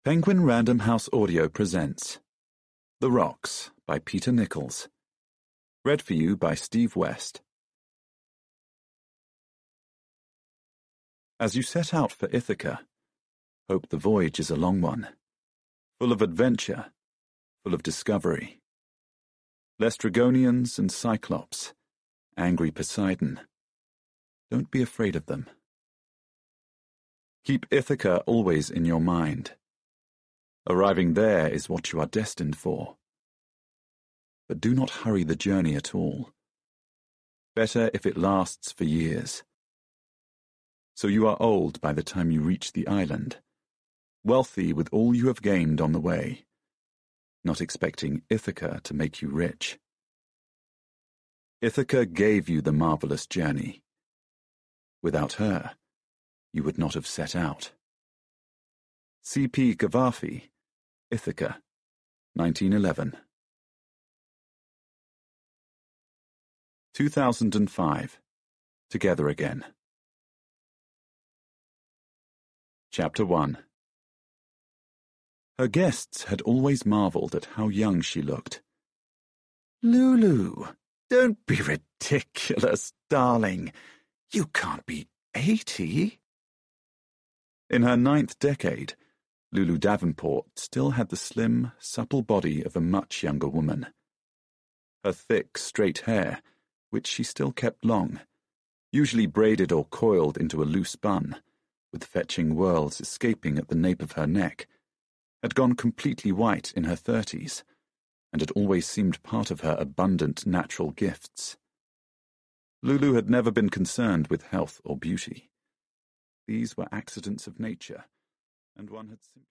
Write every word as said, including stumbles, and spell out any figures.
Penguin Random House Audio presents The Rocks by Peter Nichols. Read for you by Steve West. As you set out for Ithaca, hope the voyage is a long one, full of adventure, full of discovery. Lestrygonians and Cyclops, angry Poseidon. Don't be afraid of them. Keep Ithaca always in your mind. Arriving there is what you are destined for. But do not hurry the journey at all. Better if it lasts for years. So you are old by the time you reach the island, wealthy with all you have gained on the way, not expecting Ithaca to make you rich. Ithaca gave you the marvelous journey. Without her, you would not have set out. C P Cavafy, Ithaca, nineteen eleven. two thousand five. Together Again. Chapter one. Her guests had always marvelled at how young she looked. "Lulu, don't be ridiculous, darling. You can't be eighty." In her ninth decade, Lulu Davenport still had the slim, supple body of a much younger woman. Her thick, straight hair, which she still kept long, usually braided or coiled into a loose bun, with fetching whirls escaping at the nape of her neck, had gone completely white in her thirties, and had always seemed part of her abundant natural gifts. Lulu had never been concerned with health or beauty. These were accidents of nature, and one had simply